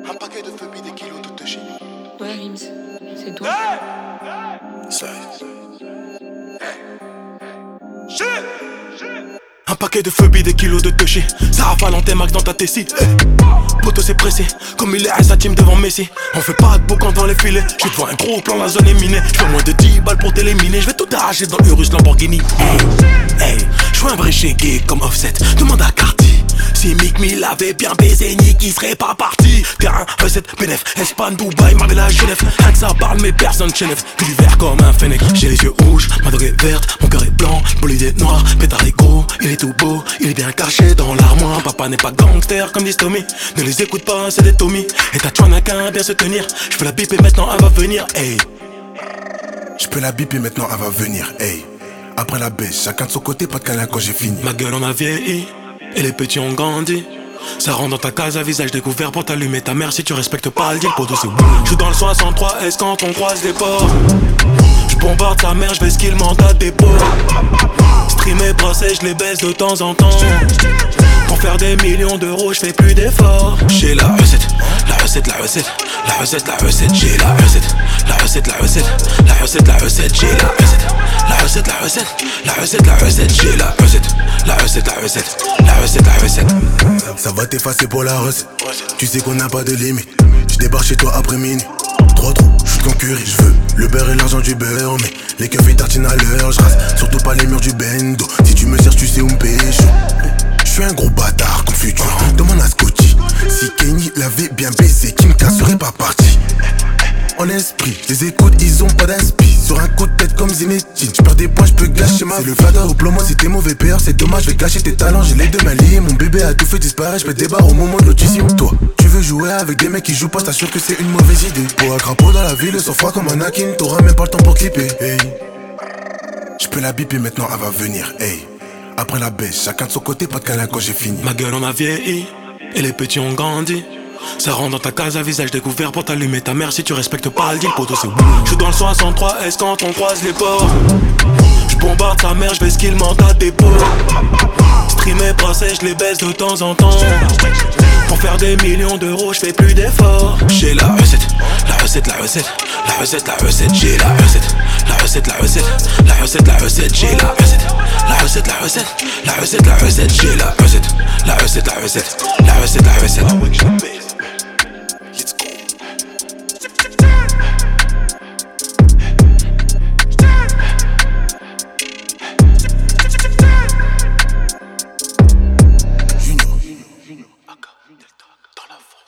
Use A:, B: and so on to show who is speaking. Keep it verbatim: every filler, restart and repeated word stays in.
A: Un paquet de phobie, des kilos de touché.
B: Ouais, Rims, c'est toi.
A: Ça. Un paquet de phobie, des kilos de touché. Ça rafale en T-Max dans ta tessie. Poto c'est pressé, comme il est à sa team devant Messi. On fait pas de boucan dans les filets. J'suis devant un gros plan, la zone est minée. J'fais moins de dix balles pour t'éliminer. J'vais tout arracher dans l'Urus Lamborghini. Hey, hey, j'suis un vrai chégué comme Offset. Demande à Carti. Si Mick Mill avait bien baisé, Nick il serait pas parti. Terrain, recette, Benef, Espagne, Dubaï, Marbella, Genève. Rien que ça parle mais personne chez neuf. Que du vert comme un fennec. J'ai les yeux rouges, ma drogue est verte. Mon cœur est blanc, bolide est noir. Pétard est gros, il est tout beau. Il est bien caché dans l'armoire. Papa n'est pas gangster comme dit Tommy. Ne les écoute pas, c'est des Tommy. Et ta chouana qu'à bien se tenir. J'peux la biper maintenant, elle va venir, hey.
C: J'peux la biper maintenant, elle va venir, hey. Après la baisse, chacun de son côté, pas de câlin quand j'ai fini.
A: Ma gueule en a vieilli, et les petits ont grandi. Ça rentre dans ta case à visage découvert pour t'allumer ta mère si tu respectes pas le deal. Poto c'est bon. J'suis dans le soixante-trois S quand on croise les ports. J'bombarde sa mère, j'vais ce qu'il mandat des pots. Stream et brassé, j'les baisse de temps en temps. Pour faire des millions d'euros, j'fais plus d'efforts. J'ai la recette, la recette, la recette, la recette, la recette. J'ai la recette, la recette, la recette, la recette, la recette. J'ai la recette, la recette, la recette, la recette, la recette. J'ai la recette, la recette, la recette, la recette, la recette.
C: Ça va t'effacer pour la recette. Tu sais qu'on n'a pas de limite. J'débarque chez toi après minuit. Trois trous, j'suis qu'en curry. J'veux le beurre et l'argent du beurre. Mais les keufs ils tartinent à l'heure. J'rase surtout pas les murs du bendo. Si tu me cherches, tu sais où me pécho. J'suis un gros bâtard comme futur. Demande à Scotty. Si Kenny l'avait bien baisé, Kim K serait pas parti. En esprit, les écoutes, ils ont pas d'aspi. Sur un coup de tête comme Zinedine. J'perds des points, j'peux gâcher ma. C'est le fada au plomo, si t'es mauvais père, c'est dommage, j'vais gâcher tes talents. J'ai les deux mains liées, mon bébé a tout fait disparaître. J'peux des barres au moment de l'audition. Toi, tu veux jouer avec des mecs qui jouent pas, t'assures que c'est une mauvaise idée. Pour un crapaud dans la ville, sans froid comme un Anakin, t'auras même pas le temps pour clipper. Hey, j'peux la biper maintenant, elle va venir. Hey, après la baisse, chacun de son côté, pas de câlin quand j'ai fini.
A: Ma gueule en a vieilli, et les petits ont grandi. Ça rentre dans ta case à visage découvert pour t'allumer ta mère si tu respectes pas le deal. Poto c'est bon. J'suis dans le soixante-trois S quand on croise les ports. J'bombarde sa mère, j'fais ce qu'il mandat des pots. Stream et brassé, j'les baisse de temps en temps. Pour faire des millions d'euros, j'fais plus d'efforts. J'ai la recette, la recette, la recette, la recette, la recette. J'ai la recette, la recette, la recette, la recette, la recette. J'ai la recette, la recette, la recette, la recette, la recette. J'ai la recette, la recette, la recette, la recette, la recette. Let's go.
C: Junior,
A: Aka, Delta, dans la forêt.